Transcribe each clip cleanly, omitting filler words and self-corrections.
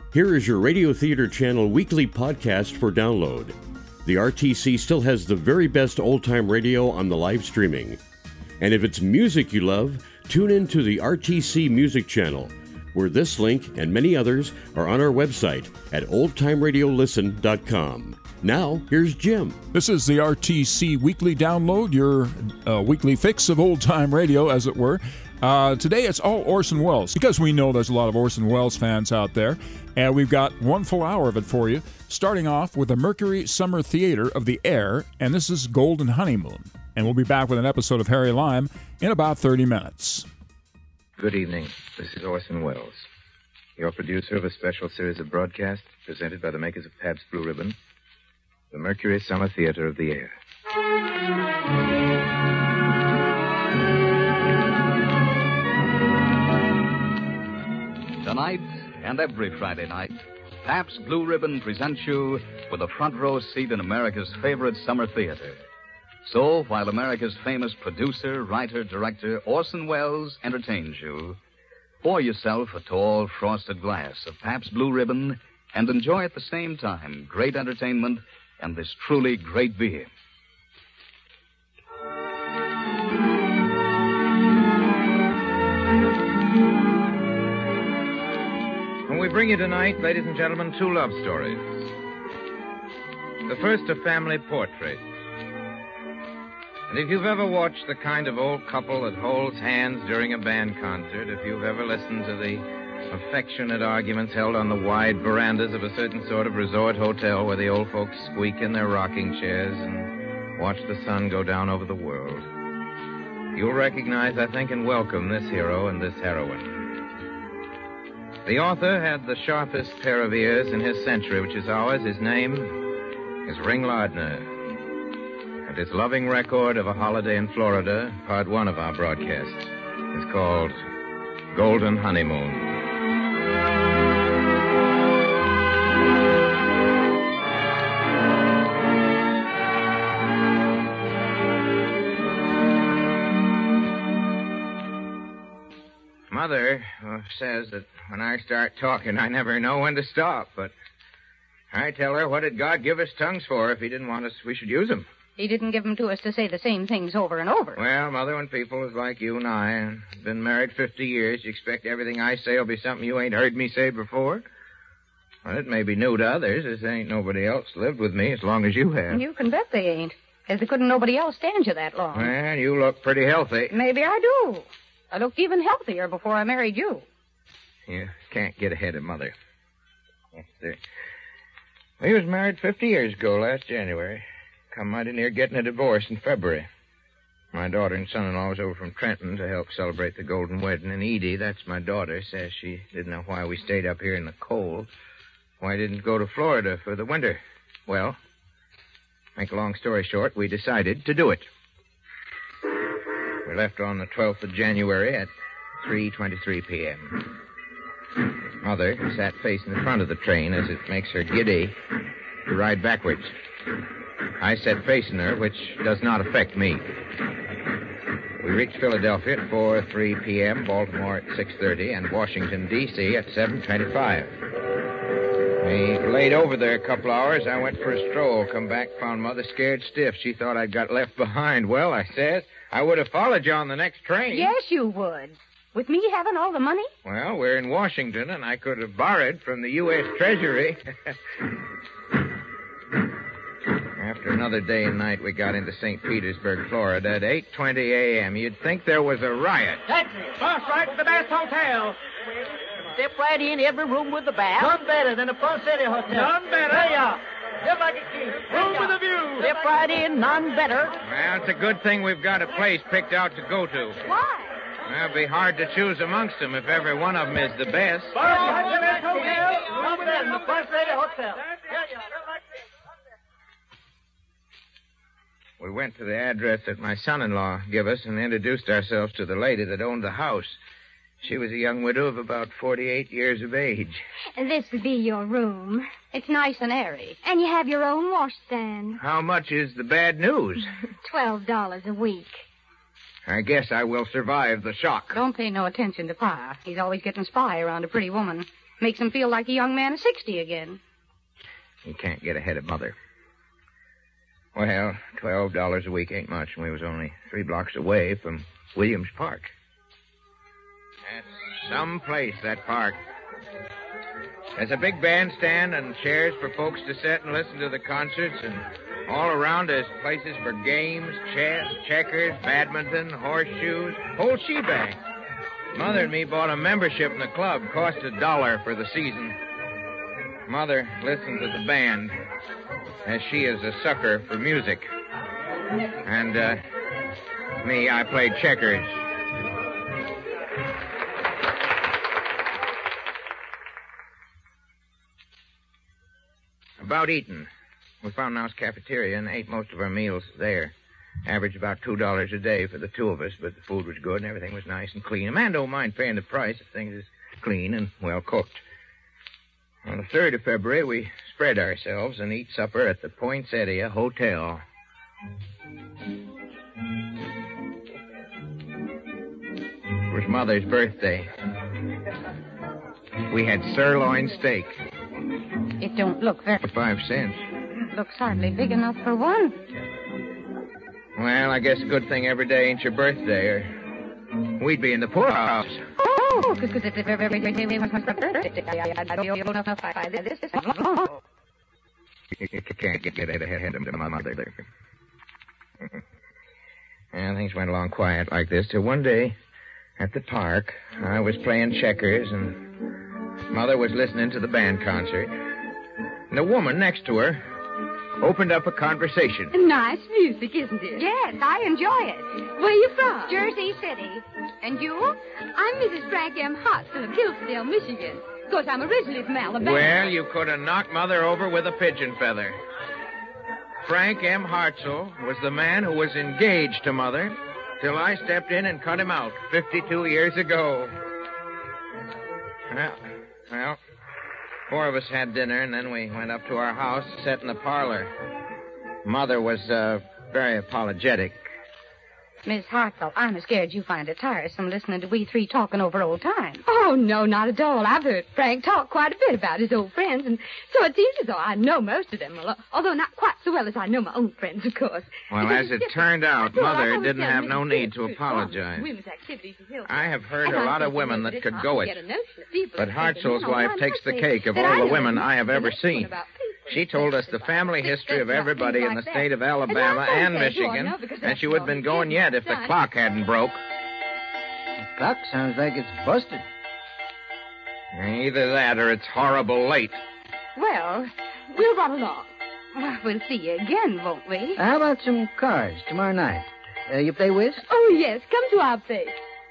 Here is your Radio Theater Channel weekly podcast for download. The RTC still has the very best old-time radio on the live streaming. And if it's music you love, tune in to the RTC Music Channel, where this link and many others are on our website at oldtimeradiolisten.com. Now, here's Jim. This is the RTC Weekly Download, your weekly fix of old-time radio, as it were. Today it's all Orson Welles, because we know there's a lot of Orson Welles fans out there, and we've got one full hour of it for you, starting off with the Mercury Summer Theater of the Air, and this is Golden Honeymoon. And we'll be back with an episode of Harry Lime in about 30 minutes. Good evening. This is Orson Welles, your producer of a special series of broadcasts presented by the makers of Pabst Blue Ribbon, the Mercury Summer Theater of the Air. Tonight and every Friday night, Pabst Blue Ribbon presents you with a front row seat in America's favorite summer theater. So, while America's famous producer, writer, director, Orson Welles entertains you, pour yourself a tall, frosted glass of Pabst Blue Ribbon and enjoy at the same time great entertainment and this truly great beer. We bring you tonight, ladies and gentlemen, two love stories. The first, a family portrait. And if you've ever watched the kind of old couple that holds hands during a band concert, if you've ever listened to the affectionate arguments held on the wide verandas of a certain sort of resort hotel where the old folks squeak in their rocking chairs and watch the sun go down over the world, you'll recognize, I think, and welcome this hero and this heroine. The author had the sharpest pair of ears in his century, which is ours. His name is Ring Lardner. And his loving record of a holiday in Florida, part one of our broadcast, is called Golden Honeymoon. Mother says that when I start talking, I never know when to stop, but I tell her, what did God give us tongues for if he didn't want us, we should use them? He didn't give them to us to say the same things over and over. Well, Mother, when people is like you and I, and been married 50 years, you expect everything I say will be something you ain't heard me say before? Well, it may be new to others, as there ain't nobody else lived with me as long as you have. You can bet they ain't, because there couldn't nobody else stand you that long. Well, you look pretty healthy. Maybe I do. I looked even healthier before I married you. You can't get ahead of Mother. Yes, sir. We was married 50 years ago, last January. Come mighty near getting a divorce in February. My daughter and son-in-law was over from Trenton to help celebrate the golden wedding, and Edie, that's my daughter, says she didn't know why we stayed up here in the cold. Why didn't go to Florida for the winter? Well, make a long story short, we decided to do it. We left on the 12th of January at 3:23 p.m. Mother sat facing the front of the train as it makes her giddy to ride backwards. I sat facing her, which does not affect me. We reached Philadelphia at 4:03 p.m., Baltimore at 6:30, and Washington, D.C. at 7:25. We laid over there a couple hours. I went for a stroll, come back, found Mother scared stiff. She thought I'd got left behind. Well, I says, I would have followed you on the next train. Yes, you would. With me having all the money? Well, we're in Washington, and I could have borrowed from the U.S. Treasury. After another day and night, we got into St. Petersburg, Florida at 8:20 a.m. You'd think there was a riot. Taxi, bus right to the best hotel. Step right in, every room with the bath. None better than the Front City Hotel. None better. There you are. Just like a key. Room with a view. Step right in, none better. Well, it's a good thing we've got a place picked out to go to. Why? Well, it'll be hard to choose amongst them if every one of them is the best. Bus right to the best hotel. None better than the Front City Hotel. We went to the address that my son-in-law gave us and introduced ourselves to the lady that owned the house. She was a young widow of about 48 years of age. This would be your room. It's nice and airy. And you have your own washstand. How much is the bad news? $12 a week. I guess I will survive the shock. Don't pay no attention to Pa. He's always getting spry around a pretty woman. Makes him feel like a young man of 60 again. He can't get ahead of Mother. Well, $12 a week ain't much, and we was only 3 blocks away from Williams Park. That's some place, that park. There's a big bandstand and chairs for folks to sit and listen to the concerts, and all around there's places for games, chess, checkers, badminton, horseshoes, whole shebang. Mother and me bought a membership in the club. Cost $1 for the season. Mother listens to the band, as she is a sucker for music. And, me, I played checkers. About eating. We found a nice cafeteria and ate most of our meals there. Averaged about $2 a day for the 2 of us, but the food was good and everything was nice and clean. A man don't mind paying the price if things is clean and well cooked. On the 3rd of February, we spread ourselves and eat supper at the Poinsettia Hotel. It was Mother's birthday. We had sirloin steak. It don't look very... 5 cents. Looks hardly big enough for one. Well, I guess a good thing every day ain't your birthday, or we'd be in the poorhouse. Oh, because if every day was my birthday, I don't know enough to buy this. You can't get ahead of my mother there. And things went along quiet like this till one day at the park, I was playing checkers and Mother was listening to the band concert. And the woman next to her opened up a conversation. Nice music, isn't it? Yes, I enjoy it. Where you from? Jersey City. And you? I'm Mrs. Frank M. Hudson of Hillsdale, Michigan. Of course, I'm originally from Alabama. Well, you could have knocked Mother over with a pigeon feather. Frank M. Hartzell was the man who was engaged to Mother till I stepped in and cut him out 52 years ago. Well, 4 of us had dinner, and then we went up to our house, sat in the parlor. Mother was very apologetic. Miss Hartzell, I'm scared you find it tiresome listening to we 3 talking over old times. Oh, no, not at all. I've heard Frank talk quite a bit about his old friends, and so it seems as though I know most of them, although not quite so well as I know my own friends, of course. Well, as it turned out, Mother didn't have no need to apologize. I have heard a lot of women that could go it, but Hartzell's wife takes the cake of all the women I have ever seen. She told us the family history of everybody in the state of Alabama and Michigan, and she would have been going yet if the clock hadn't broke. The clock sounds like it's busted. Either that or it's horrible late. Well, we'll run along. We'll see you again, won't we? How about some cards tomorrow night? You play whist? Oh, yes. Come to our place.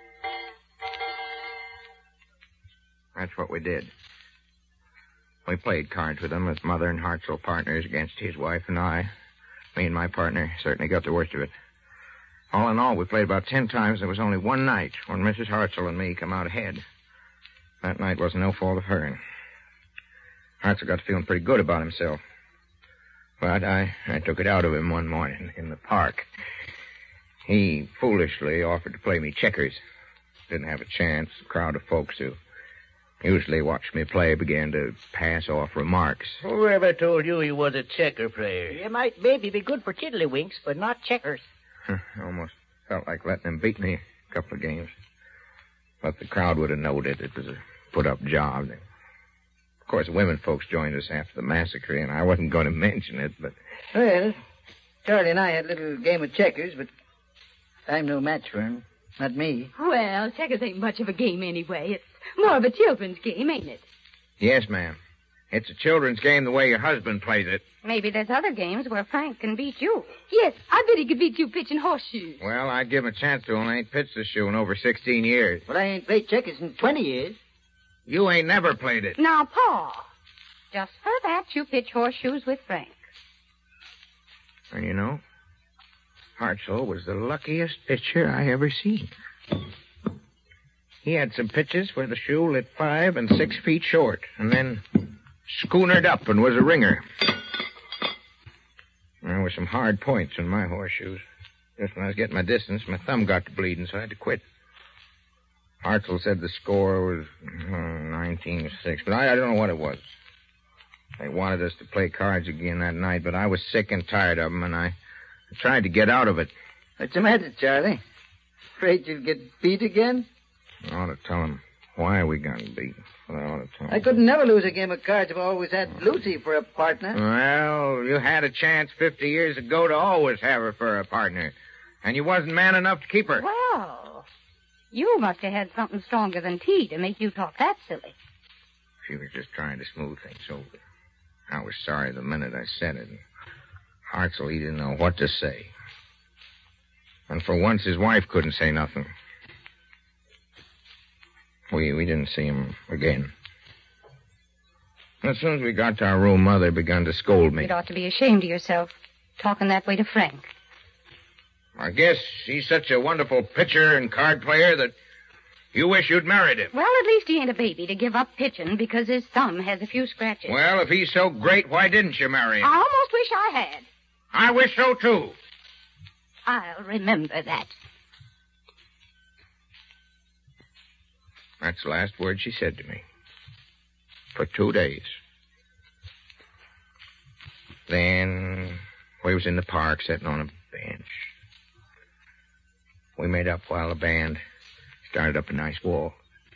That's what we did. We played cards with him with Mother and Hartzell partners against his wife and I. Me and my partner certainly got the worst of it. All in all, we played about 10 times. There was only one night when Mrs. Hartzell and me come out ahead. That night wasn't no fault of hers. Hartzell got feeling pretty good about himself. But I took it out of him one morning in the park. He foolishly offered to play me checkers. Didn't have a chance. A crowd of folks who usually watched me play began to pass off remarks. Whoever told you he was a checker player? You might maybe be good for tiddlywinks, but not checkers. Almost felt like letting him beat me a couple of games. But the crowd would have known it. It was a put-up job. Of course, women folks joined us after the massacre, and I wasn't going to mention it, but... Well, Charlie and I had a little game of checkers, but I'm no match for him. Not me. Well, checkers ain't much of a game anyway. It's more of a children's game, ain't it? Yes, ma'am. It's a children's game the way your husband plays it. Maybe there's other games where Frank can beat you. Yes, I bet he could beat you pitching horseshoes. Well, I'd give him a chance to, and I ain't pitched a shoe in over 16 years. But I ain't played checkers in 20 years. You ain't never played it. Now, Pa, just for that, you pitch horseshoes with Frank. And you know, Hartzell was the luckiest pitcher I ever seen. He had some pitches where the shoe lit 5 and 6 feet short, and then schoonered up and was a ringer. There were some hard points in my horseshoes. Just when I was getting my distance, my thumb got to bleeding, so I had to quit. Hartzell said the score was 19-6, but I don't know what it was. They wanted us to play cards again that night, but I was sick and tired of them, and I tried to get out of it. What's the matter, Charlie? Afraid you'd get beat again? I ought to tell him why we got beaten. I couldn't never lose a game of cards if I always had Lucy for a partner. Well, you had a chance 50 years ago to always have her for a partner, and you wasn't man enough to keep her. Well, you must have had something stronger than tea to make you talk that silly. She was just trying to smooth things over. I was sorry the minute I said it. Hartzell, he didn't know what to say. And for once, his wife couldn't say nothing. We didn't see him again. As soon as we got to our room, Mother began to scold me. You'd ought to be ashamed of yourself, talking that way to Frank. I guess he's such a wonderful pitcher and card player that you wish you'd married him. Well, at least he ain't a baby to give up pitching because his thumb has a few scratches. Well, if he's so great, why didn't you marry him? I almost wish I had. I wish so, too. I'll remember that. That's the last word she said to me. For 2 days. Then we was in the park sitting on a bench. We made up while the band started up a nice walk.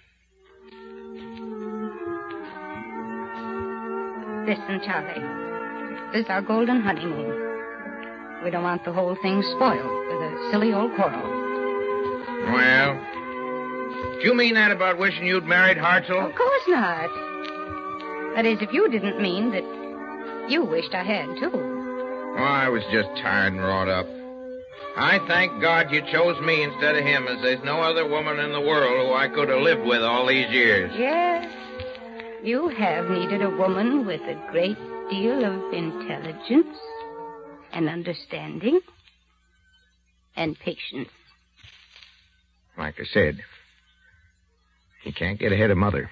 Listen, Charlie. This is our golden honeymoon. We don't want the whole thing spoiled with a silly old quarrel. Well, do you mean that about wishing you'd married Hartzell? Of course not. That is, if you didn't mean that you wished I had, too. Oh, I was just tired and wrought up. I thank God you chose me instead of him, as there's no other woman in the world who I could have lived with all these years. Yes, you have needed a woman with a great deal of intelligence and understanding and patience. Like I said, you can't get ahead of Mother.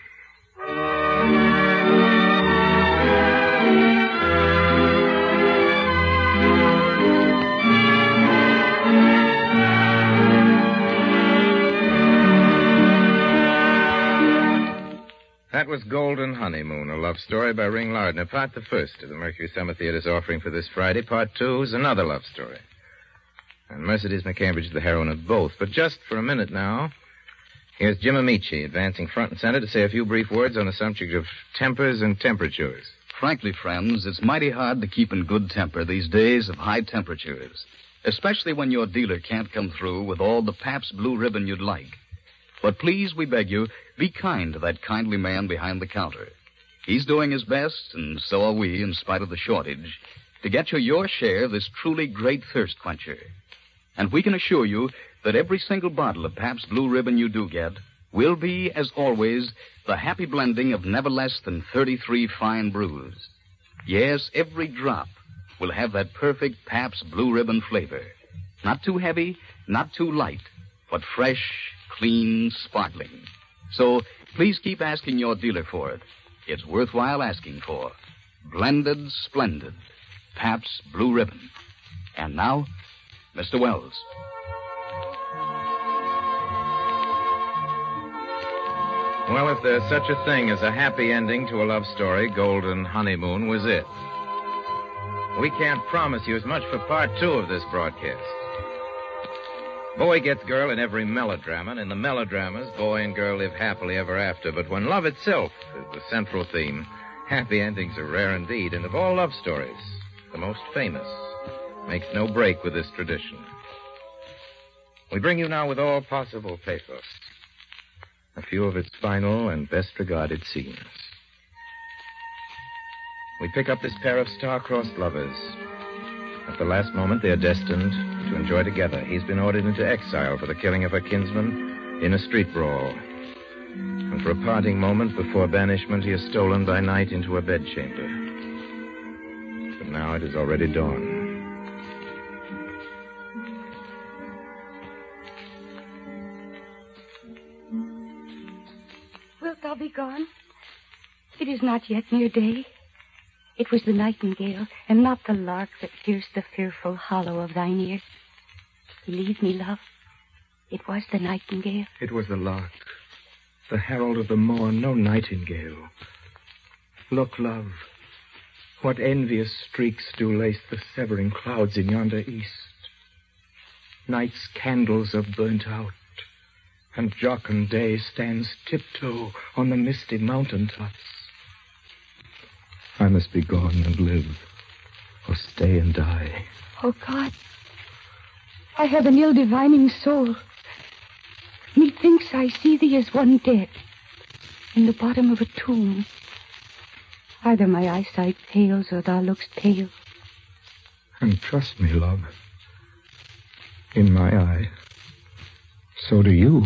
That was Golden Honeymoon, a love story by Ring Lardner, part the first of the Mercury Summer Theater's offering for this Friday. Part two is another love story. And Mercedes McCambridge is the heroine of both. But just for a minute now, here's Jim Amici advancing front and center to say a few brief words on the subject of tempers and temperatures. Frankly, friends, it's mighty hard to keep in good temper these days of high temperatures, especially when your dealer can't come through with all the Pabst Blue Ribbon you'd like. But please, we beg you, be kind to that kindly man behind the counter. He's doing his best, and so are we, in spite of the shortage, to get you your share of this truly great thirst quencher. And we can assure you that every single bottle of Pabst Blue Ribbon you do get will be, as always, the happy blending of never less than 33 fine brews. Yes, every drop will have that perfect Pabst Blue Ribbon flavor. Not too heavy, not too light, but fresh, clean, sparkling. So please keep asking your dealer for it. It's worthwhile asking for. Blended, splendid Pabst Blue Ribbon. And now, Mr. Wells. Well, if there's such a thing as a happy ending to a love story, Golden Honeymoon was it. We can't promise you as much for part two of this broadcast. Boy gets girl in every melodrama, and in the melodramas, boy and girl live happily ever after. But when love itself is the central theme, happy endings are rare indeed. And of all love stories, the most famous makes no break with this tradition. We bring you now with all possible pathos a few of its final and best regarded scenes. We pick up this pair of star-crossed lovers. At the last moment, they are destined to enjoy together. He's been ordered into exile for the killing of her kinsman in a street brawl. And for a parting moment before banishment, he is stolen by night into a bedchamber. But now it is already dawn. Wilt thou be gone? It is not yet near day. It was the nightingale, and not the lark, that pierced the fearful hollow of thine ear. Believe me, love, it was the nightingale. It was the lark, the herald of the morn, no nightingale. Look, love, what envious streaks do lace the severing clouds in yonder east. Night's candles are burnt out, and jocund day stands tiptoe on the misty mountain tops. I must be gone and live, or stay and die. Oh, God, I have an ill-divining soul. Methinks I see thee as one dead, in the bottom of a tomb. Either my eyesight fails, or thou look'st pale. And trust me, love, in my eye, so do you.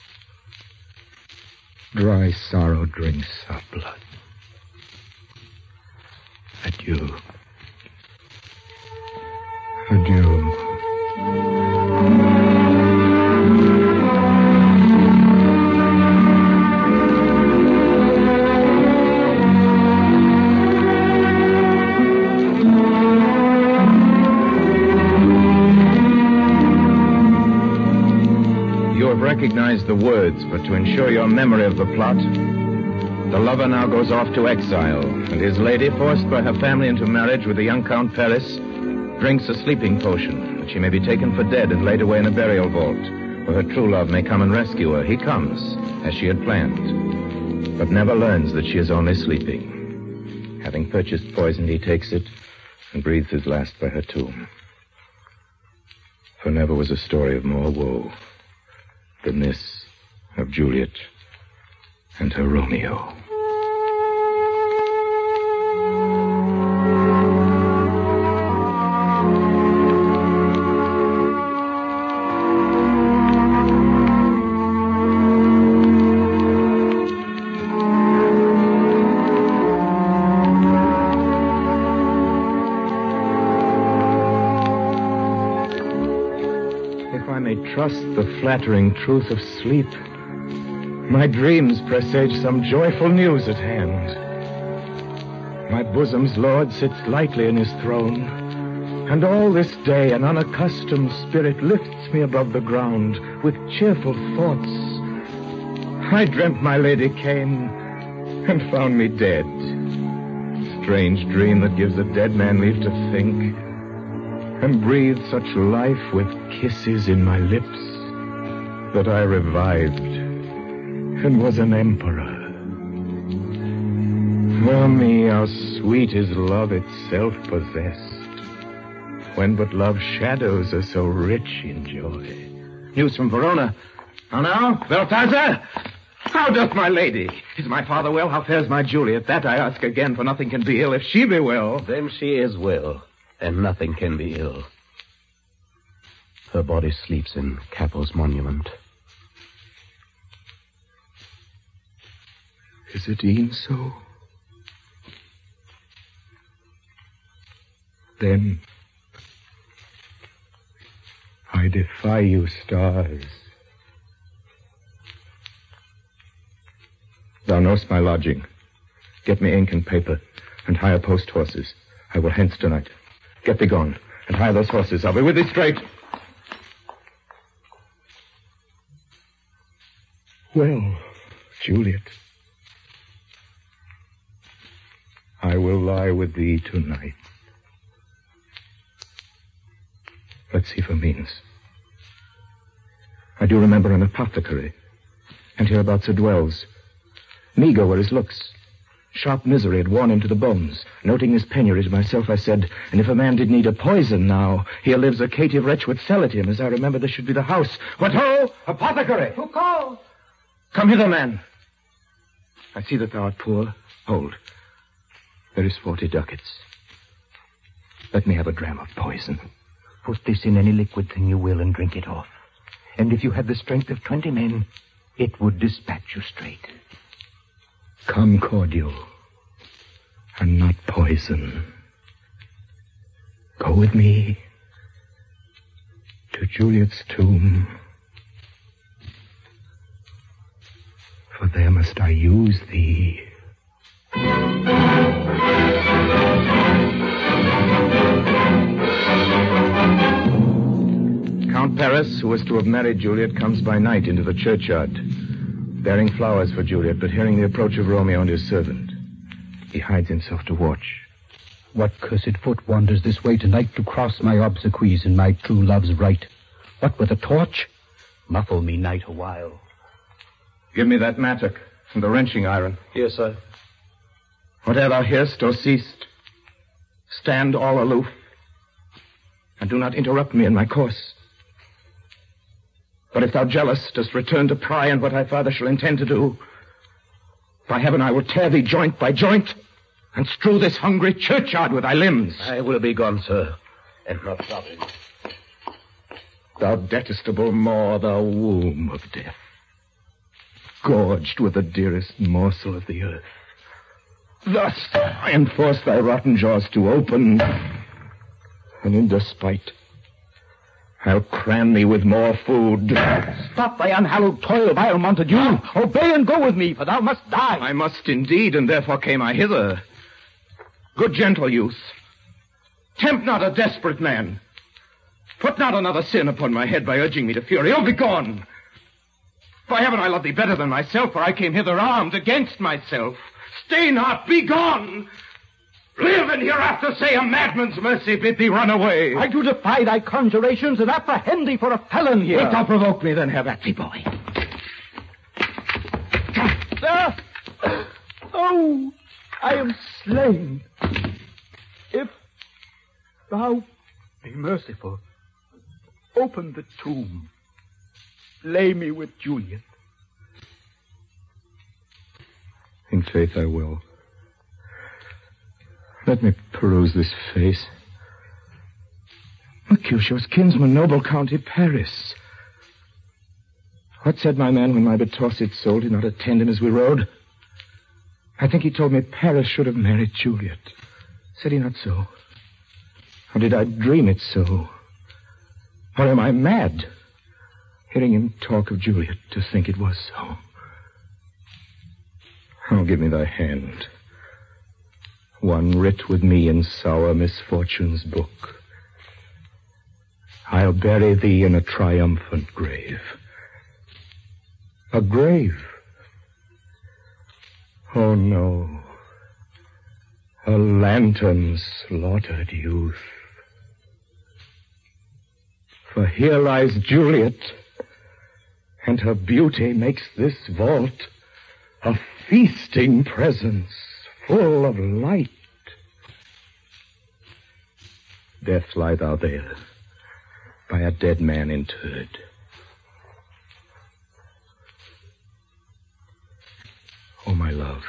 Dry sorrow drinks our blood. Adieu. Adieu. Recognize the words, but to ensure your memory of the plot, the lover now goes off to exile, and his lady, forced by her family into marriage with the young Count Paris, drinks a sleeping potion, that she may be taken for dead and laid away in a burial vault, where her true love may come and rescue her. He comes, as she had planned, but never learns that she is only sleeping. Having purchased poison, he takes it and breathes his last by her tomb. For never was a story of more woe than this of Juliet and her Romeo. Trust the flattering truth of sleep, my dreams presage some joyful news at hand. My bosom's lord sits lightly in his throne, and all this day an unaccustomed spirit lifts me above the ground with cheerful thoughts. I dreamt my lady came and found me dead. Strange dream that gives a dead man leave to think, and breathed such life with kisses in my lips that I revived and was an emperor. For me, how sweet is love itself possessed, when but love's shadows are so rich in joy. News from Verona. How now, Balthazar? How doth my lady? Is my father well? How fares my Juliet? That I ask again, for nothing can be ill if she be well. Then she is well, and nothing can be ill. Her body sleeps in Capo's monument. Is it e'en so? Then I defy you, stars. Thou know'st my lodging. Get me ink and paper, and hire post horses. I will hence tonight. Get thee gone, and hire those horses. I'll be with thee straight. Well, Juliet, I will lie with thee tonight. Let's see for means. I do remember an apothecary, and hereabouts it dwells. Meager were his looks. Sharp misery had worn him to the bones. Noting his penury to myself, I said, and if a man did need a poison now, here lives a caitiff wretch would sell it him, as I remember this should be the house. What ho! Apothecary! Who calls? Come hither, man. I see that thou art poor. Hold. There is 40 ducats. Let me have a dram of poison. Put this in any liquid thing you will and drink it off. And if you had the strength of 20 men, it would dispatch you straight. Come cordial, and not poison. Go with me to Juliet's tomb. For there must I use thee. Count Paris, who was to have married Juliet, comes by night into the churchyard. bearing flowers for Juliet, but hearing the approach of Romeo and his servant, he hides himself to watch. What cursed foot wanders this way tonight to cross my obsequies in my true love's right? What with a torch? Muffle me night a while. Give me that mattock and the wrenching iron. Yes, sir. Whate'er thou hearst or seest, stand all aloof, and do not interrupt me in my course. But if thou jealous dost return to pry on what I farther shall intend to do, by heaven I will tear thee joint by joint, and strew this hungry churchyard with thy limbs. I will be gone, sir, and not stopping. Thou detestable maw, thou womb of death, gorged with the dearest morsel of the earth. Thus I enforce thy rotten jaws to open, and in despite, I'll cram thee with more food. Stop thy unhallowed toil, vile Montague. Obey and go with me, for thou must die. I must indeed, and therefore came I hither. Good gentle youth, tempt not a desperate man. Put not another sin upon my head by urging me to fury. Oh, begone! By heaven, I love thee better than myself, for I came hither armed against myself. Stay not, begone! Live and hereafter say a madman's mercy bid thee run away. I do defy thy conjurations and apprehend thee for a felon here. Wilt thou provoke me, then have at thee, boy. Sir! Oh, I am slain. If thou be merciful, open the tomb. Lay me with Juliet. In faith I will. Let me peruse this face. Mercutio's kinsman, noble County Paris. What said my man when my betrothed soul did not attend him as we rode? I think he told me Paris should have married Juliet. Said he not so? Or did I dream it so? Or am I mad, hearing him talk of Juliet, to think it was so? Oh, give me thy hand. One writ with me in sour misfortune's book. I'll bury thee in a triumphant grave. A grave? Oh, no. A lantern's slaughtered youth. For here lies Juliet, and her beauty makes this vault a feasting presence full of light. Death, lie thou there, by a dead man interred. Oh, my love,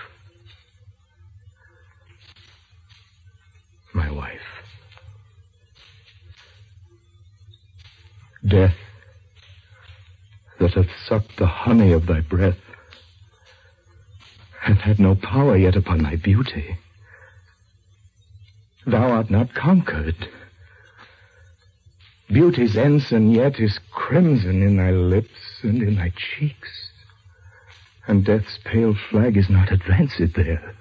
my wife. Death, that hath sucked the honey of thy breath, hath had no power yet upon thy beauty. Thou art not conquered. Beauty's ensign yet is crimson in thy lips and in thy cheeks, and death's pale flag is not advanced there.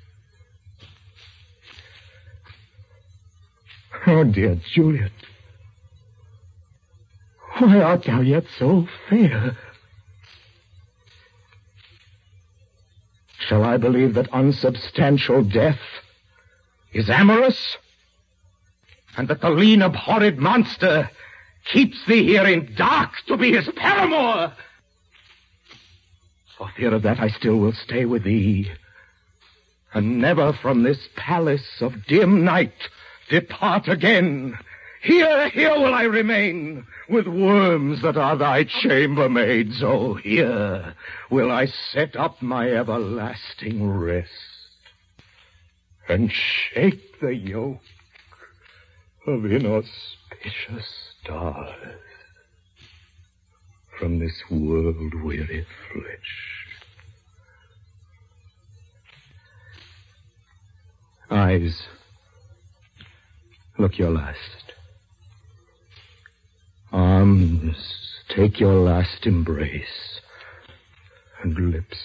Oh, dear Juliet, why art thou yet so fair? Shall I believe that unsubstantial death is amorous, and that the lean, abhorred monster keeps thee here in dark to be his paramour? For fear of that, I still will stay with thee, and never from this palace of dim night depart again. Here will I remain, with worms that are thy chambermaids. Oh, here will I set up my everlasting rest, and shake the yoke of inauspicious stars from this world-weary flesh. Eyes, look your last. Arms, take your last embrace. And lips,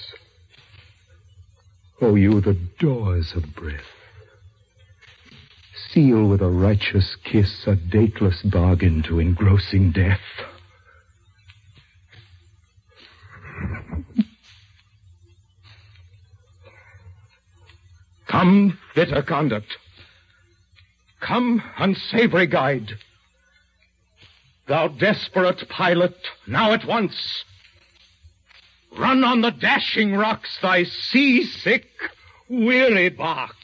oh, you the doors of breath, seal with a righteous kiss a dateless bargain to engrossing death. Come, bitter conduct. Come, unsavory guide. Thou desperate pilot, now at once. Run on the dashing rocks thy seasick, weary bark.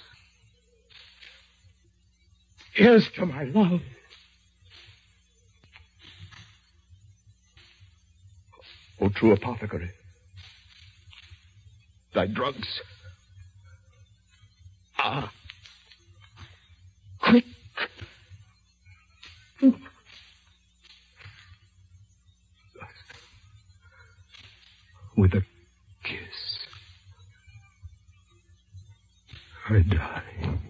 Here's to my love. O true apothecary, thy drugs. Ah, quick. With a kiss, I die.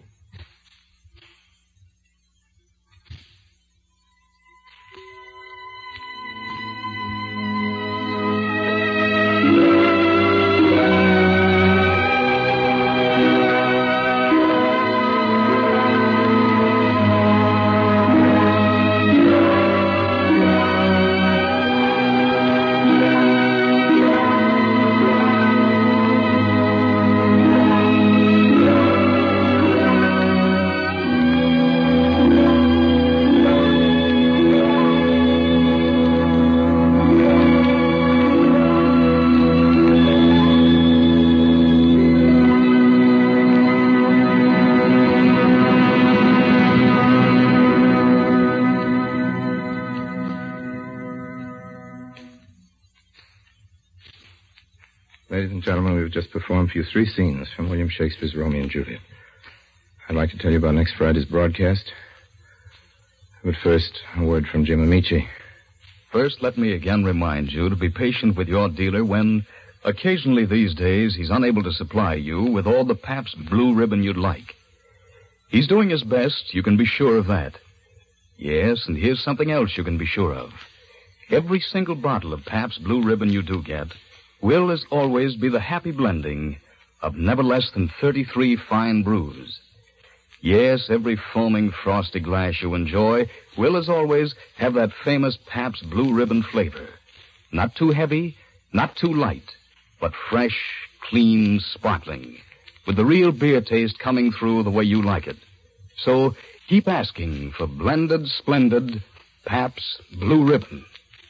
Ladies and gentlemen, we've just performed for you 3 scenes from William Shakespeare's Romeo and Juliet. I'd like to tell you about next Friday's broadcast. But first, a word from Jim Amici. First, let me again remind you to be patient with your dealer when, occasionally these days, he's unable to supply you with all the Pabst Blue Ribbon you'd like. He's doing his best, you can be sure of that. Yes, and here's something else you can be sure of. Every single bottle of Pabst Blue Ribbon you do get will, as always, be the happy blending of never less than 33 fine brews. Yes, every foaming, frosty glass you enjoy will, as always, have that famous Pabst Blue Ribbon flavor. Not too heavy, not too light, but fresh, clean, sparkling, with the real beer taste coming through the way you like it. So keep asking for blended, splendid Pabst Blue Ribbon.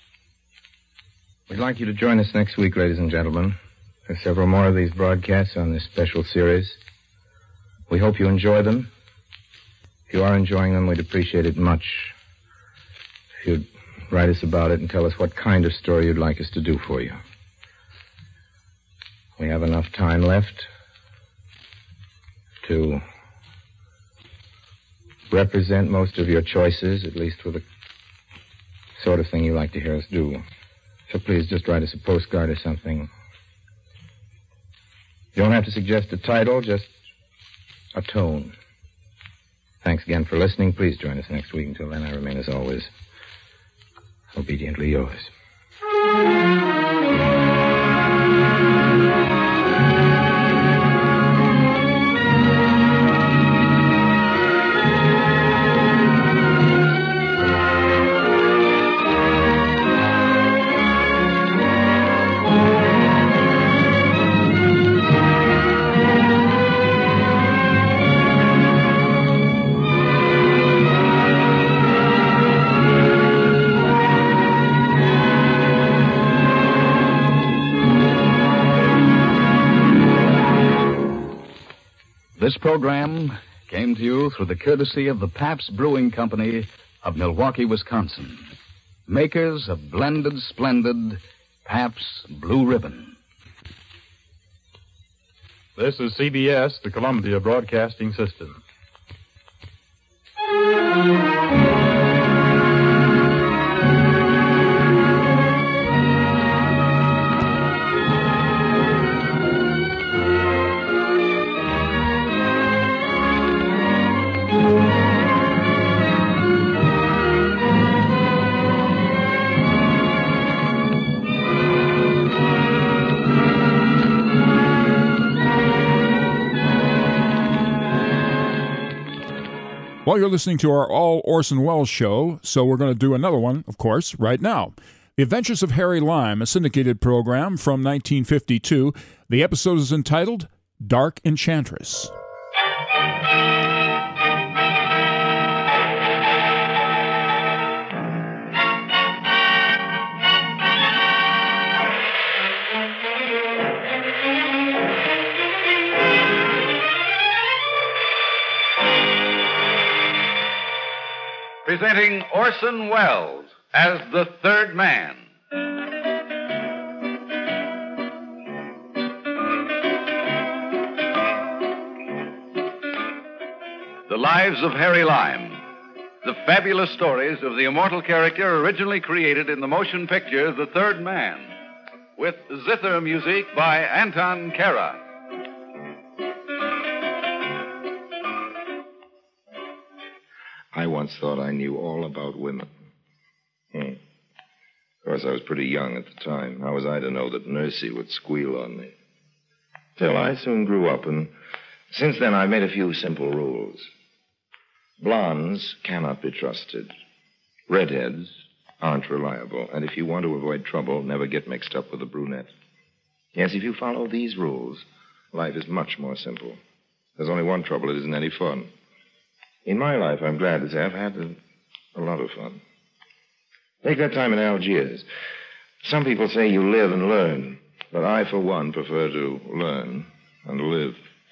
We'd like you to join us next week, ladies and gentlemen. There's several more of these broadcasts on this special series. We hope you enjoy them. If you are enjoying them, we'd appreciate it much if you'd write us about it and tell us what kind of story you'd like us to do for you. We have enough time left to represent most of your choices, at least with the sort of thing you like to hear us do. So please just write us a postcard or something. You don't have to suggest a title, just a tone. Thanks again for listening. Please join us next week. Until then, I remain, as always, obediently yours. This program came to you through the courtesy of the Pabst Brewing Company of Milwaukee, Wisconsin, makers of blended, splendid Pabst Blue Ribbon. This is CBS, the Columbia Broadcasting System. Well, you're listening to our All Orson Welles show, so we're going to do another one, of course, right now. The Adventures of Harry Lime, a syndicated program from 1952. The episode is entitled Dark Enchantress. presenting Orson Welles as the Third Man. The Lives of Harry Lime. The fabulous stories of the immortal character originally created in the motion picture The Third Man, with zither music by Anton Kara. I once thought I knew all about women. Of course, I was pretty young at the time. How was I to know that Nursey would squeal on me? Still, I soon grew up, and since then I've made a few simple rules. Blondes cannot be trusted. Redheads aren't reliable. And if you want to avoid trouble, never get mixed up with a brunette. Yes, if you follow these rules, life is much more simple. There's only one trouble. It isn't any fun. In my life, I'm glad to say I've had a lot of fun. Take that time in Algiers. Some people say you live and learn, but I, for one, prefer to learn and live.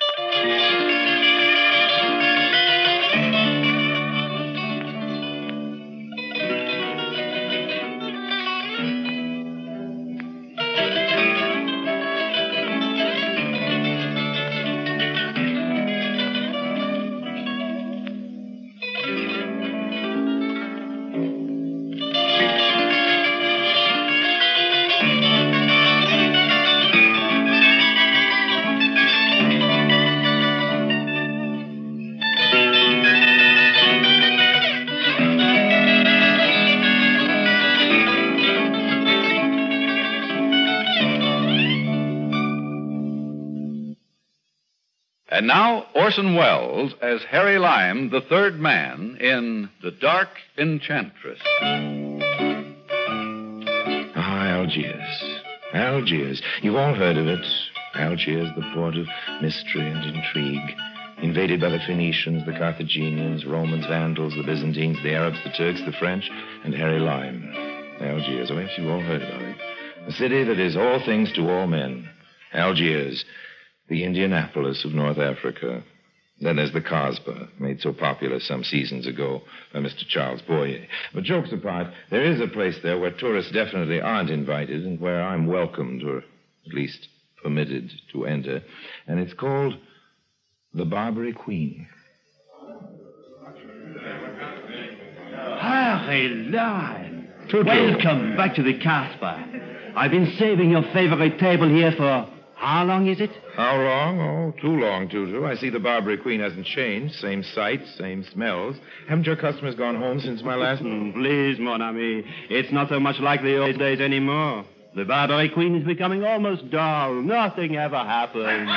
And now, Orson Welles as Harry Lime, the Third Man, in The Dark Enchantress. Algiers. Algiers. You've all heard of it. Algiers, the port of mystery and intrigue. Invaded by the Phoenicians, the Carthaginians, Romans, Vandals, the Byzantines, the Arabs, the Turks, the French, and Harry Lime. Algiers. Oh, yes, you've all heard about it. A city that is all things to all men. Algiers. The Indianapolis of North Africa. Then there's the Casbah, made so popular some seasons ago by Mr. Charles Boyer. But jokes apart, there is a place there where tourists definitely aren't invited and where I'm welcomed, or at least permitted to enter. And it's called the Barbary Queen. Harry Lime. Welcome back to the Casbah. I've been saving your favorite table here for... How long is it? How long? Oh, too long, Tutu. I see the Barbary Queen hasn't changed. Same sights, same smells. Haven't your customers gone home since my last... Please, mon ami. It's not so much like the old days anymore. The Barbary Queen is becoming almost dull. Nothing ever happens.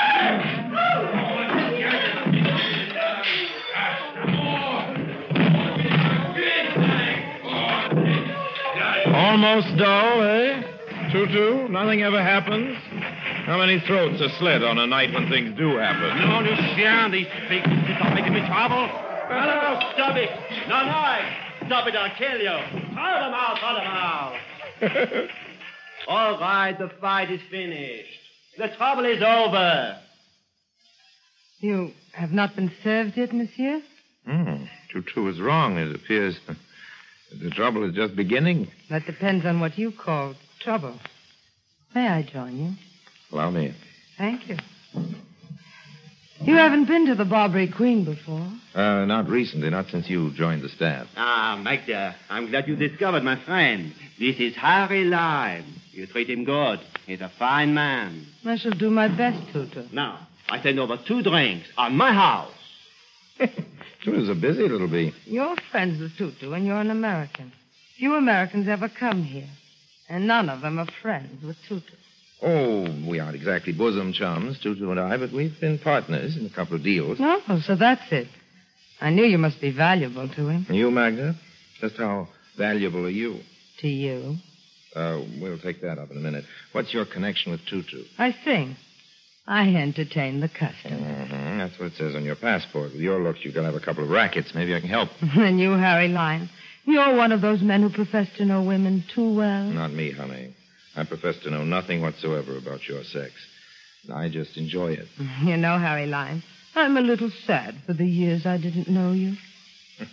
Almost dull, eh? Tutu, nothing ever happens? How many throats are slit on a night when things do happen? No, Lucien, these pigs are making me trouble. No, stop it. No. Stop it, I'll kill you. Throw them out. All right, the fight is finished. The trouble is over. You have not been served yet, monsieur? Tutu is wrong. It appears the trouble is just beginning. That depends on what you call trouble. May I join you? Allow me. Thank you. You haven't been to the Barbary Queen before? Not recently, not since you joined the staff. Ah, Magda, I'm glad you discovered my friend. This is Harry Lime. You treat him good. He's a fine man. I shall do my best, Tutu. Now, I send over 2 drinks on my house. Tutu's a busy little bee. You're friends with Tutu, and you're an American. Few Americans ever come here, and none of them are friends with Tutu. Oh, we aren't exactly bosom chums, Tutu and I, but we've been partners in a couple of deals. Oh, so that's it. I knew you must be valuable to him. And you, Magda? Just how valuable are you? To you. We'll take that up in a minute. What's your connection with Tutu? I sing. I entertain the custom. That's what it says on your passport. With your looks, you can have a couple of rackets. Maybe I can help. And you, Harry Lime, you're one of those men who profess to know women too well. Not me, honey. I profess to know nothing whatsoever about your sex. I just enjoy it. You know, Harry Lime, I'm a little sad for the years I didn't know you.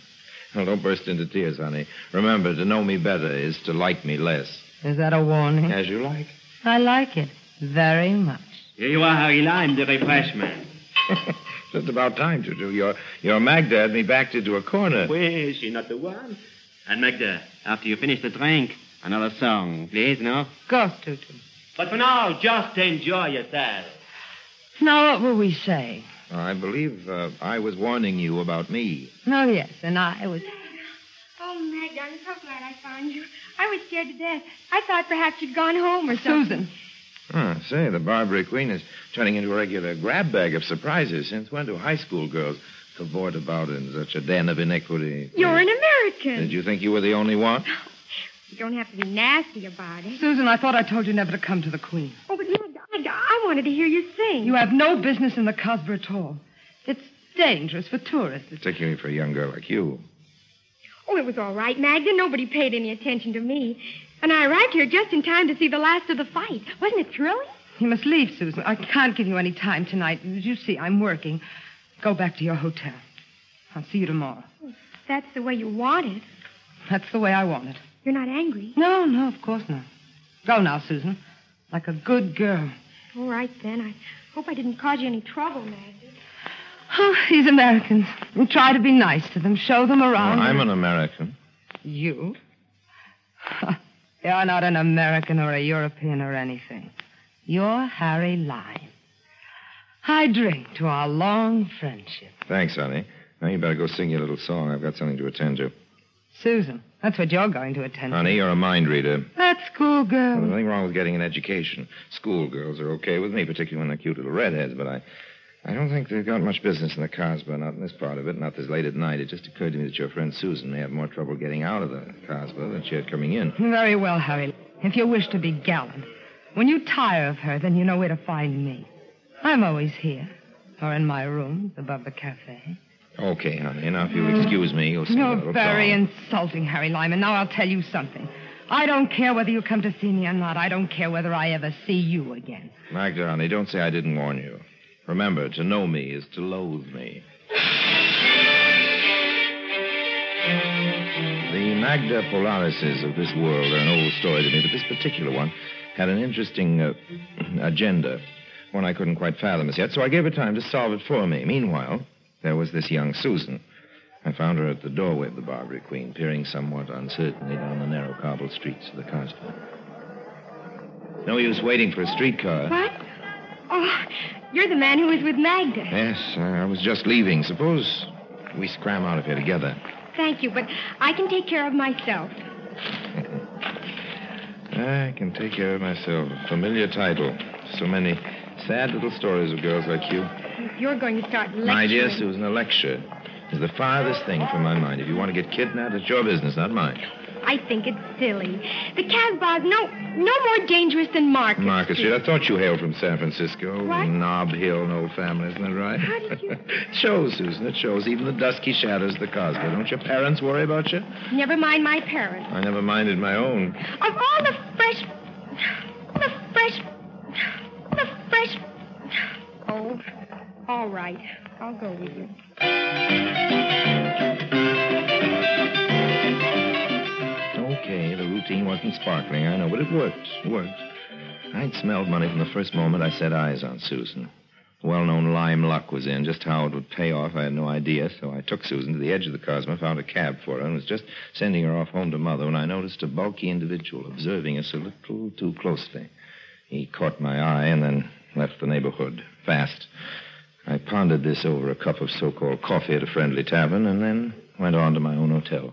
Well, don't burst into tears, honey. Remember, to know me better is to like me less. Is that a warning? As you like. I like it very much. Here you are, Harry Lime, the refreshment. Just about time, Tutu. Your Magda had me backed into a corner. Well, is she not the one? And Magda, after you finish the drink, another song, please, no? Of course, Tutu. But for now, just enjoy yourself. Now, what were we saying? I believe I was warning you about me. Oh, yes, and I was... Oh, Magda, I'm so glad I found you. I was scared to death. I thought perhaps you'd gone home or something. Susan. Say, the Barbary Queen is turning into a regular grab bag of surprises. Since when do high school girls cavort about in such a den of iniquity? You're an American. Did you think you were the only one? You don't have to be nasty about it. Susan, I thought I told you never to come to the Queen. Oh, but Magda, I wanted to hear you sing. You have no business in the Cosber at all. It's dangerous for tourists. Particularly for a young girl like you. Oh, it was all right, Magda. Nobody paid any attention to me. And I arrived here just in time to see the last of the fight. Wasn't it thrilling? You must leave, Susan. I can't give you any time tonight. As you see, I'm working. Go back to your hotel. I'll see you tomorrow. That's the way you want it. That's the way I want it. You're not angry? No, of course not. Go now, Susan. Like a good girl. All right, then. I hope I didn't cause you any trouble, Magda. Oh, these Americans. You try to be nice to them. Show them around. Oh, I'm an American. You? You're not an American or a European or anything. You're Harry Lime. I drink to our long friendship. Thanks, honey. Now you better go sing your little song. I've got something to attend to. Susan, that's what you're going to attend to. Honey, you're a mind reader. That's schoolgirl. There's nothing wrong with getting an education. Schoolgirls are okay with me, particularly when they're cute little redheads, but I don't think they've got much business in the Cosby, not in this part of it, not this late at night. It just occurred to me that your friend Susan may have more trouble getting out of the Cosby than she had coming in. Very well, Harry. If you wish to be gallant, when you tire of her, then you know where to find me. I'm always here, or in my room above the cafe. Okay, honey. Now, if you'll excuse me, you'll sing a little You're very song. insulting, Harry Lyman. Now I'll tell you something. I don't care whether you come to see me or not. I don't care whether I ever see you again. Magda, honey, don't say I didn't warn you. Remember, to know me is to loathe me. The Magda Polarises of this world are an old story to me, but this particular one had an interesting agenda, one I couldn't quite fathom as yet, so I gave her time to solve it for me. Meanwhile, there was this young Susan. I found her at the doorway of the Barbary Queen, peering somewhat uncertainly down the narrow cobbled streets of the Cosby. No use waiting for a streetcar. What? Oh, you're the man who was with Magda. Yes, I was just leaving. Suppose we scram out of here together. Thank you, but I can take care of myself. I can take care of myself. A familiar title. So many sad little stories of girls like you. You're going to start lecturing. My dear Susan, a lecture is the farthest thing from my mind. If you want to get kidnapped, it's your business, not mine. I think it's silly. The Casbah's no more dangerous than Market Market Street. I thought you hailed from San Francisco. What? Nob Hill, an old family, isn't that right? How did you... It shows, Susan, it shows. Even the dusky shadows of the Cosby. Don't your parents worry about you? Never mind my parents. I never minded my own. Of all the fresh... Oh, all right. I'll go with you. Okay, the routine wasn't sparkling, I know, but it worked. It worked. I'd smelled money from the first moment I set eyes on Susan. Well-known lime luck was in. Just how it would pay off, I had no idea, so I took Susan to the edge of the Cosmo, found a cab for her, and was just sending her off home to Mother when I noticed a bulky individual observing us a little too closely. He caught my eye and then left the neighborhood fast. I pondered this over a cup of so-called coffee at a friendly tavern and then went on to my own hotel.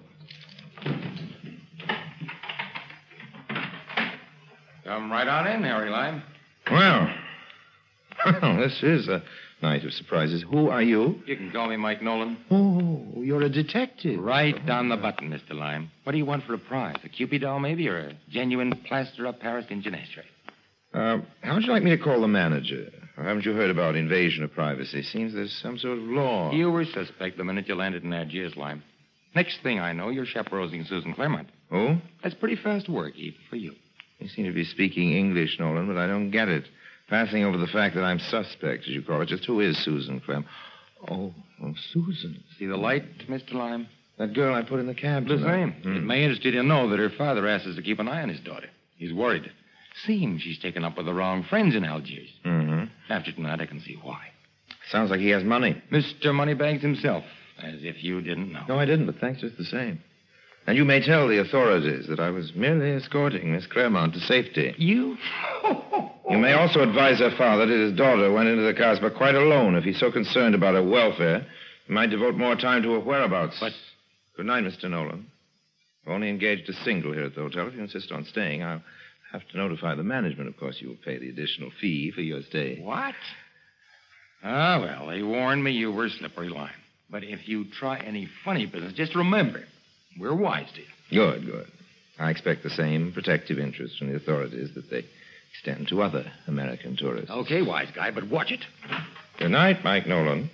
Come right on in, Harry Lime. Well, this is a night of surprises. Who are you? You can call me Mike Nolan. Oh, you're a detective. Right down the button, Mr. Lime. What do you want for a prize? A Cupid doll, maybe, or a genuine plaster of Paris in Genestre? How would you like me to call the manager? Or haven't you heard about invasion of privacy? Seems there's some sort of law. You were suspect the minute you landed in Algiers, Lime. Next thing I know, you're chaperoning Susan Claremont. Who? That's pretty fast work, even for you. You seem to be speaking English, Nolan, but I don't get it. Passing over the fact that I'm suspect, as you call it. Just who is Susan Clem? Oh, Susan. See the light, Mr. Lime? That girl I put in the cab The tonight. same. It may interest you to know that her father asks us to keep an eye on his daughter. He's worried. Seems she's taken up with the wrong friends in Algiers. Mm-hmm. After tonight, I can see why. Sounds like he has money. Mr. Moneybags himself. As if you didn't know. No, I didn't, but thanks just the same. And you may tell the authorities that I was merely escorting Miss Claremont to safety. You? You may also advise her father that his daughter went into the Casbah quite alone. If he's so concerned about her welfare, he might devote more time to her whereabouts. But... Good night, Mr. Nolan. I've only engaged a single here at the hotel. If you insist on staying, I'll have to notify the management. Of course, you will pay the additional fee for your stay. What? Ah, well, they warned me you were slippery line. But if you try any funny business, just remember, we're wise to you. Good. I expect the same protective interest from the authorities that they extend to other American tourists. Okay, wise guy, but watch it. Good night, Mike Nolan.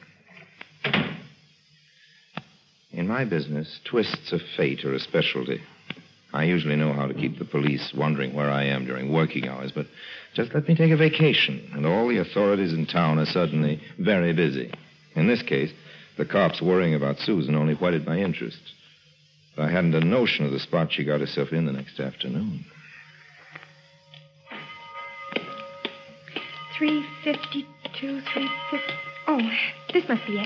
In my business, twists of fate are a specialty. I usually know how to keep the police wondering where I am during working hours, but just let me take a vacation, and all the authorities in town are suddenly very busy. In this case, the cops worrying about Susan only whetted my interest. But I hadn't a notion of the spot she got herself in the next afternoon. 352, 350. Oh, this must be it.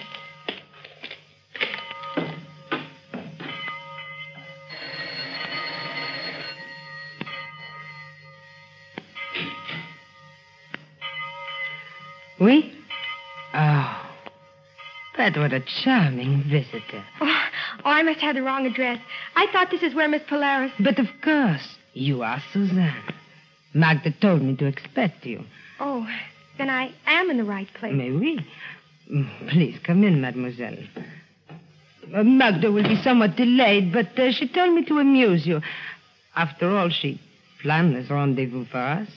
Oui? Oh, but what a charming visitor. Oh, I must have the wrong address. I thought this is where Miss Polaris... But of course, you are Suzanne. Magda told me to expect you. Oh, then I am in the right place. Mais oui. Please come in, mademoiselle. Magda will be somewhat delayed, but she told me to amuse you. After all, she planned this rendezvous for us.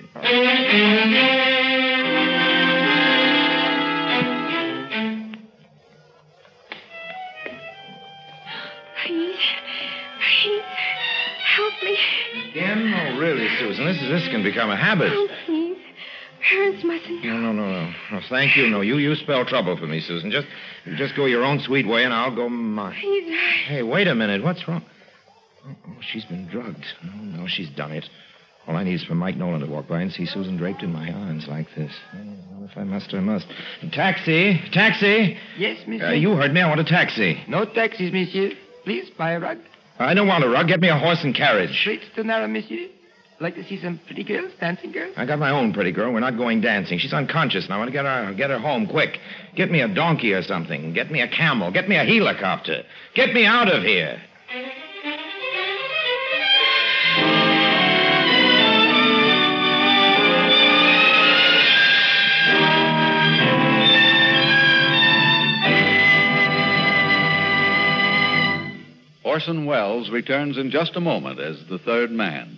Please, help me. Again? Oh, really, Susan, this can become a habit. Oh, please. Parents mustn't know. No. Oh, thank you. No, you spell trouble for me, Susan. Just go your own sweet way, and I'll go mine. Please. Hey, wait a minute. What's wrong? Oh, she's been drugged. No, she's done it. All I need is for Mike Nolan to walk by and see Susan draped in my arms like this. Well, if I must, I must. Taxi! Yes, monsieur. You heard me. I want a taxi. No taxis, monsieur. Please, buy a rug. I don't want a rug. Get me a horse and carriage. Straight to Nara, monsieur. Like to see some pretty girls, dancing girls? I got my own pretty girl. We're not going dancing. She's unconscious, and I want to get her home quick. Get me a donkey or something. Get me a camel. Get me a helicopter. Get me out of here. Orson Welles returns in just a moment as the third man.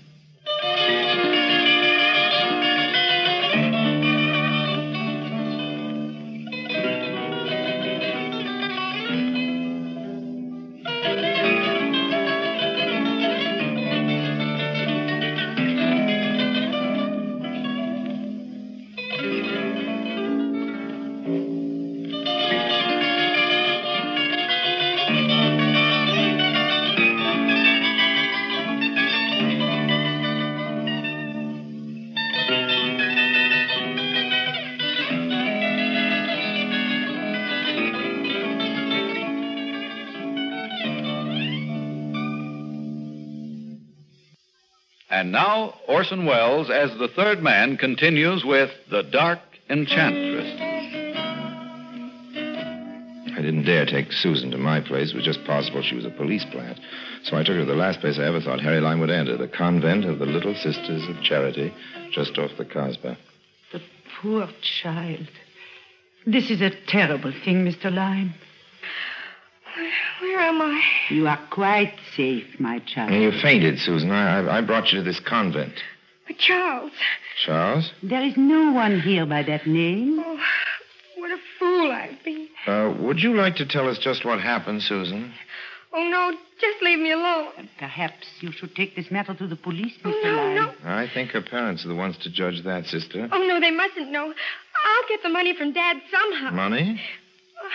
And now, Orson Welles, as the third man, continues with The Dark Enchantress. I didn't dare take Susan to my place. It was just possible she was a police plant. So I took her to the last place I ever thought Harry Lime would enter, the convent of the Little Sisters of Charity, just off the Casbah. The poor child. This is a terrible thing, Mr. Lime. Where am I? You are quite safe, my child. And you fainted, Susan. I brought you to this convent. But Charles. Charles? There is no one here by that name. Oh, what a fool I've been. Would you like to tell us just what happened, Susan? Oh, no, just leave me alone. Perhaps you should take this matter to the police, Mr. Oh, no, Lime. no. I think her parents are the ones to judge that, sister. Oh, no, they mustn't know. I'll get the money from Dad somehow. Money?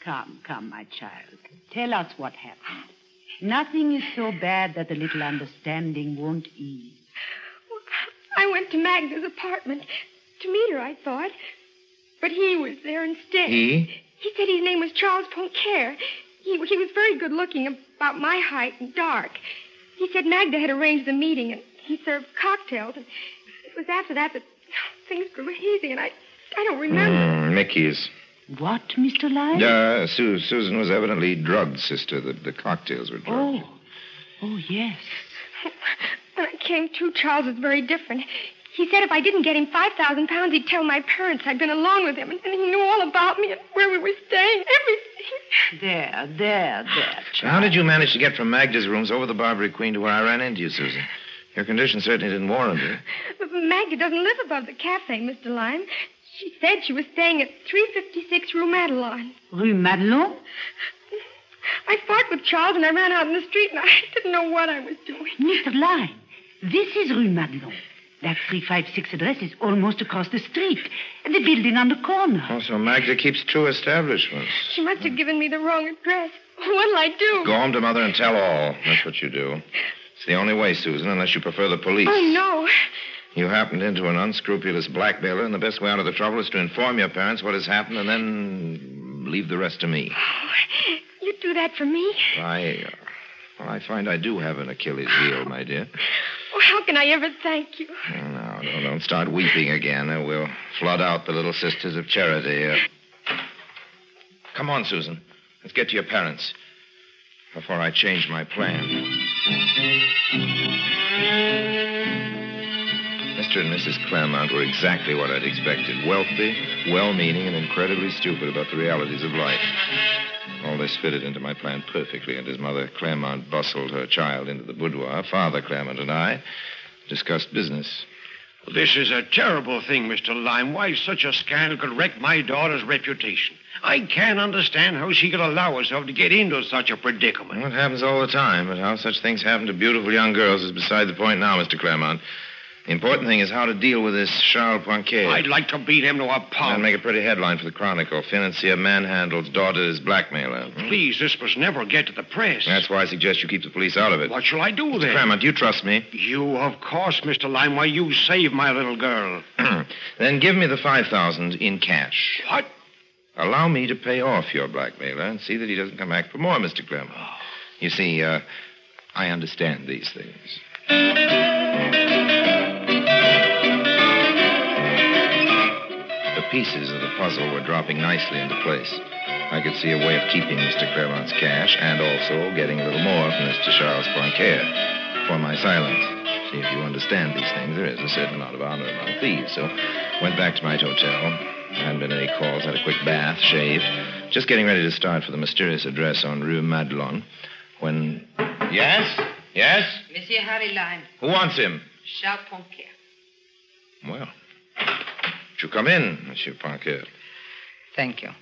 Come, my child. Tell us what happened. Nothing is so bad that a little understanding won't ease. I went to Magda's apartment to meet her, I thought. But he was there instead. He? He said his name was Charles Poncaire. He was very good looking, about my height and dark. He said Magda had arranged the meeting, and he served cocktails. And it was after that things grew hazy, and I don't remember. Mickey's. What, Mr. Lyon? Susan was evidently drugged, sister. The cocktails were drugged. Oh, yes. When I came to, Charles was very different. He said if I didn't get him 5,000 pounds, he'd tell my parents I'd been alone with him, and he knew all about me and where we were staying, everything. There, So how did you manage to get from Magda's rooms over the Barbary Queen to where I ran into you, Susan? Your condition certainly didn't warrant it. But Magda doesn't live above the cafe, Mr. Lyon. She said she was staying at 356 Rue Madelon. Rue Madelon? I fought with Charles and I ran out in the street and I didn't know what I was doing. Mr. Lyon, this is Rue Madelon. That 356 address is almost across the street. The building on the corner. Oh, so Magda keeps two establishments. She must have given me the wrong address. What'll I do? Go home to Mother and tell all. That's what you do. It's the only way, Susan, unless you prefer the police. Oh, no. You happened into an unscrupulous blackmailer, and the best way out of the trouble is to inform your parents what has happened and then leave the rest to me. Oh, you'd do that for me? I find I do have an Achilles heel, my dear. Oh, how can I ever thank you? Oh, no, don't start weeping again. We'll flood out the Little Sisters of Charity. Come on, Susan. Let's get to your parents before I change my plan. Mr. and Mrs. Claremont were exactly what I'd expected. Wealthy, well-meaning, and incredibly stupid about the realities of life. All this fitted into my plan perfectly, and as Mother Claremont bustled her child into the boudoir, Father Claremont and I discussed business. This is a terrible thing, Mr. Lyon. Why such a scandal could wreck my daughter's reputation. I can't understand how she could allow herself to get into such a predicament. Well, it happens all the time, but how such things happen to beautiful young girls is beside the point now, Mr. Claremont. The important thing is how to deal with this Charles Poncaire. I'd like to beat him to a pulp. And make a pretty headline for the Chronicle. Financier manhandles daughter as blackmailer. Please, this must never get to the press. That's why I suggest you keep the police out of it. What shall I do, then? Claremont, do you trust me? You, of course, Mr. Lyon. Why, you saved my little girl. Then give me the 5,000 in cash. What? Allow me to pay off your blackmailer and see that he doesn't come back for more, Mr. Claremont. You see, I understand these things. The pieces of the puzzle were dropping nicely into place. I could see a way of keeping Mr. Claremont's cash and also getting a little more from Mr. Charles Poncaire for my silence. See, if you understand these things, there is a certain amount of honor among thieves. So went back to my hotel. There hadn't been any calls. Had a quick bath, shaved. Just getting ready to start for the mysterious address on Rue Madelon when... Yes? Monsieur Harry Lyon. Who wants him? Charles Poncaire. Well, you come in, Monsieur Poncaire. Thank you.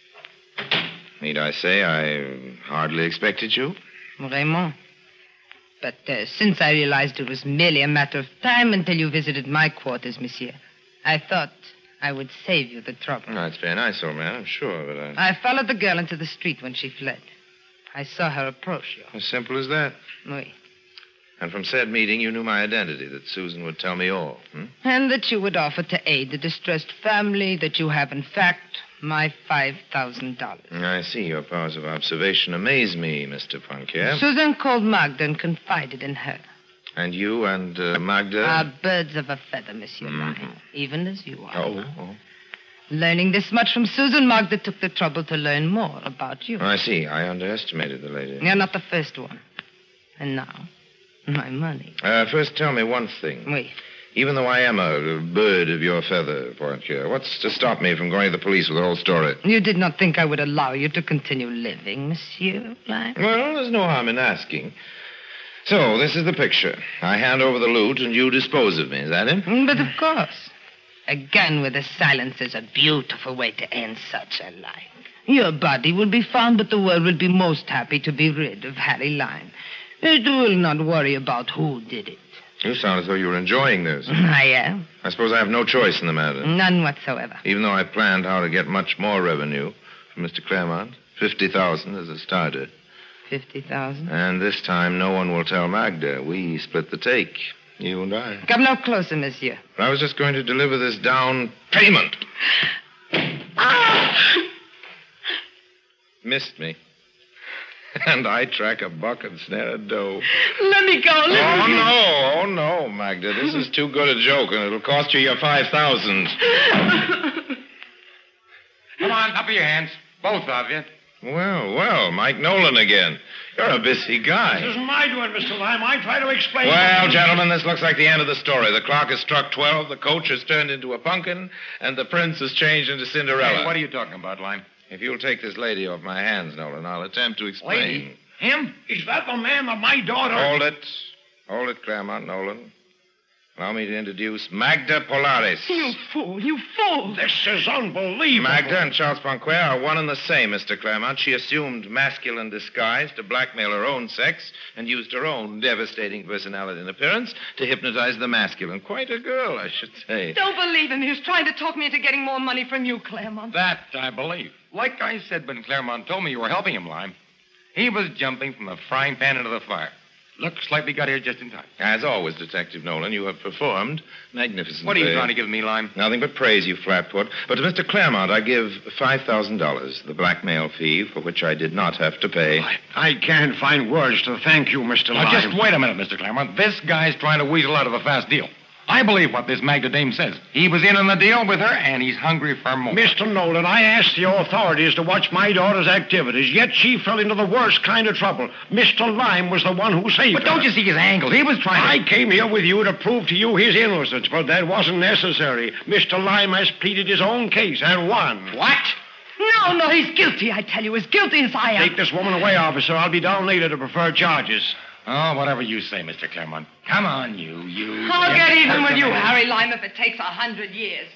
Need I say I hardly expected you? Raymond. But since I realized it was merely a matter of time until you visited my quarters, monsieur, I thought I would save you the trouble. No, it's very nice, old man, I'm sure, but I followed the girl into the street when she fled. I saw her approach you. As simple as that? Oui. And from said meeting, you knew my identity, that Susan would tell me all. And that you would offer to aid the distressed family, that you have, in fact, my $5,000. I see. Your powers of observation amaze me, Mr. Poncaire. Susan called Magda and confided in her. And you and Magda? Are birds of a feather, Monsieur Lyon, even as you are. Oh. Learning this much from Susan, Magda took the trouble to learn more about you. I see. I underestimated the lady. You're not the first one. And now, my money. First, tell me one thing. Oui. Even though I am a bird of your feather, Poncaire, what's to stop me from going to the police with the whole story? You did not think I would allow you to continue living, Monsieur Lyon? Well, there's no harm in asking. So, this is the picture. I hand over the loot and you dispose of me. Is that it? But of course. A gun with a silencer is a beautiful way to end such a life. Your body will be found, but the world will be most happy to be rid of Harry Lyon. It will not worry about who did it. You sound as though you were enjoying this. I am. I suppose I have no choice in the matter. None whatsoever. Even though I planned how to get much more revenue from Mr. Claremont. 50,000 as a starter. 50,000. And this time, no one will tell Magda. We split the take. You and I. Come no closer, monsieur. I was just going to deliver this down payment. Missed me. And I track a buck and snare a doe. Let me go. Let me go. Oh, no, Magda. This is too good a joke, and it'll cost you your 5,000. Come on, up with your hands. Both of you. Well, Mike Nolan again. You're a busy guy. This isn't my doing, Mr. Lime. I try to explain. Well, gentlemen, this looks like the end of the story. The clock has struck 12, the coach has turned into a pumpkin, and the prince has changed into Cinderella. Hey, what are you talking about, Lime? If you'll take this lady off my hands, Nolan, I'll attempt to explain. Lady? Him? Is that the man that my daughter... Hold it, Claremont, Nolan. Allow me to introduce Magda Polaris. You fool. This is unbelievable. Magda and Charles Ponquer are one and the same, Mr. Claremont. She assumed masculine disguise to blackmail her own sex and used her own devastating personality and appearance to hypnotize the masculine. Quite a girl, I should say. Don't believe him. He was trying to talk me into getting more money from you, Claremont. That I believe. Like I said when Claremont told me you were helping him, Lime, he was jumping from the frying pan into the fire. Looks like we got here just in time. As always, Detective Nolan, you have performed magnificently. What are you trying to give me, Lime? Nothing but praise, you flatfoot. But to Mr. Claremont, I give $5,000, the blackmail fee for which I did not have to pay. I can't find words to thank you, Mr. Lime. Now, just wait a minute, Mr. Claremont. This guy's trying to weasel out of a fast deal. I believe what this Magda dame says. He was in on the deal with her, and he's hungry for more. Mr. Nolan, I asked the authorities to watch my daughter's activities, yet she fell into the worst kind of trouble. Mr. Lime was the one who saved her. But don't you see his angles? He was trying to... I came here with you to prove to you his innocence, but that wasn't necessary. Mr. Lime has pleaded his own case and won. What? No, he's guilty, I tell you. As guilty as I am. Take this woman away, officer. I'll be down later to prefer charges. Oh, whatever you say, Mr. Claremont. Come on, you. I'll get even with you, Harry Lime, if it takes 100 years.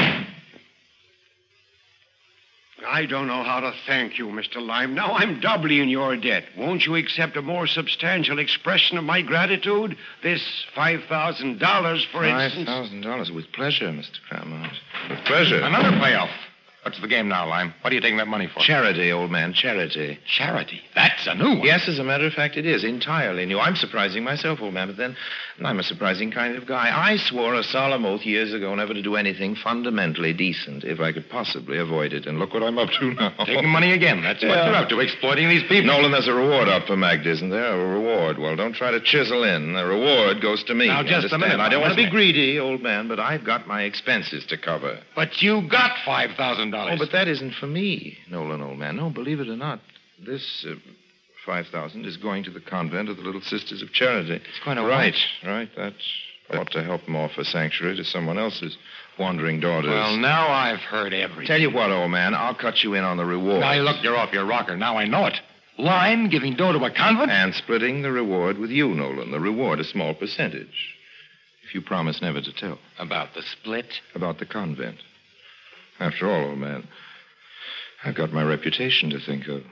I don't know how to thank you, Mr. Lime. Now I'm doubly in your debt. Won't you accept a more substantial expression of my gratitude? This $5,000, for instance. $5,000 with pleasure, Mr. Claremont. With pleasure. Another payoff. What's the game now, Lime? What are you taking that money for? Charity, old man, charity. Charity? That's a new one. Yes, as a matter of fact, it is. Entirely new. I'm surprising myself, old man, but then I'm a surprising kind of guy. I swore a solemn oath years ago never to do anything fundamentally decent if I could possibly avoid it. And look what I'm up to now. Taking money again. That's what you're up to, exploiting these people. Nolan, there's a reward out for Magda, isn't there? A reward. Well, don't try to chisel in. The reward goes to me. Now, just a minute. I don't want to be greedy, old man, but I've got my expenses to cover. But you got $5,000. Oh, but that isn't for me, Nolan, old man. No, believe it or not, this $5,000 is going to the convent of the Little Sisters of Charity. It's going to Right. That ought to help them offer sanctuary to someone else's wandering daughters. Well, now I've heard everything. Tell you what, old man, I'll cut you in on the reward. Now, look, you're off your rocker. Now I know it. Lime giving dough to a convent? And splitting the reward with you, Nolan. The reward, a small percentage. If you promise never to tell. About the split? About the convent. After all, old man, I've got my reputation to think of.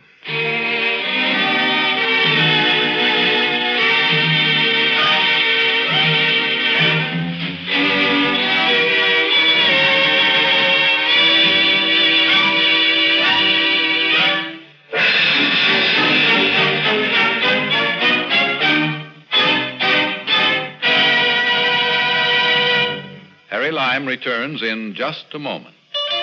Harry Lime returns in just a moment.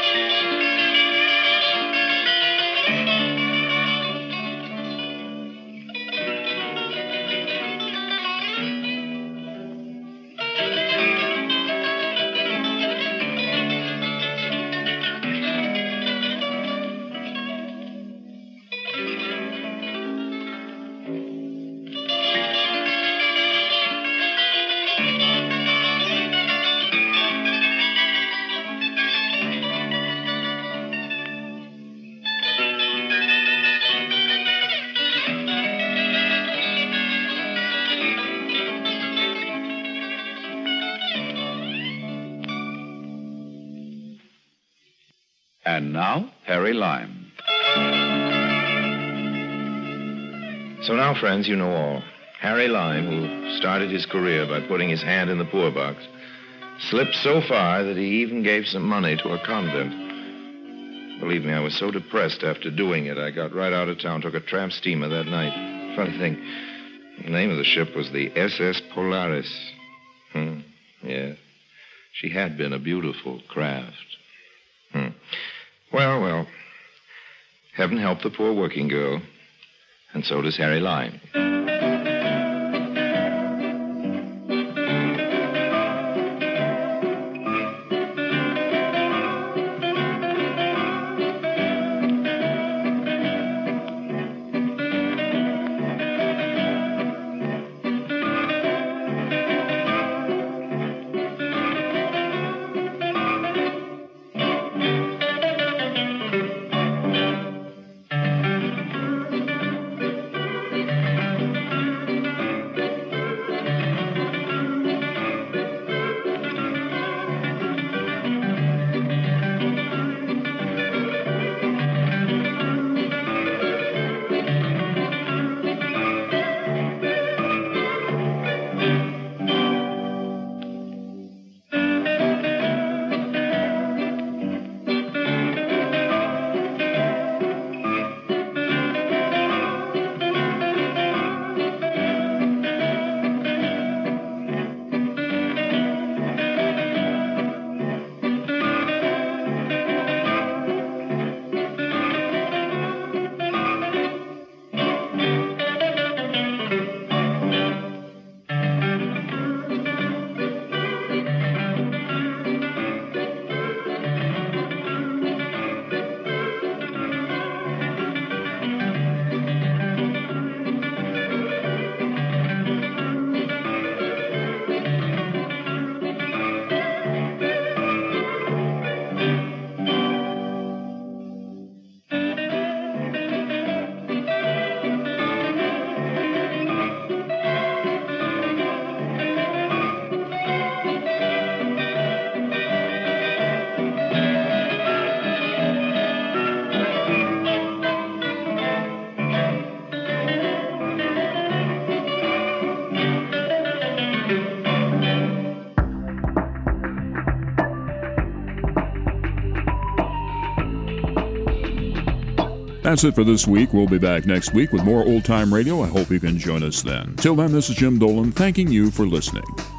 And now, Harry Lime. So now, friends, you know all. Harry Lime, who started his career by putting his hand in the poor box, slipped so far that he even gave some money to a convent. Believe me, I was so depressed after doing it, I got right out of town, took a tramp steamer that night. Funny thing, the name of the ship was the SS Polaris. Yeah. She had been a beautiful craft. Well. Heaven help the poor working girl. And so does Harry Lime. That's it for this week. We'll be back next week with more Old Time Radio. I hope you can join us then. Till then, this is Jim Dolan thanking you for listening.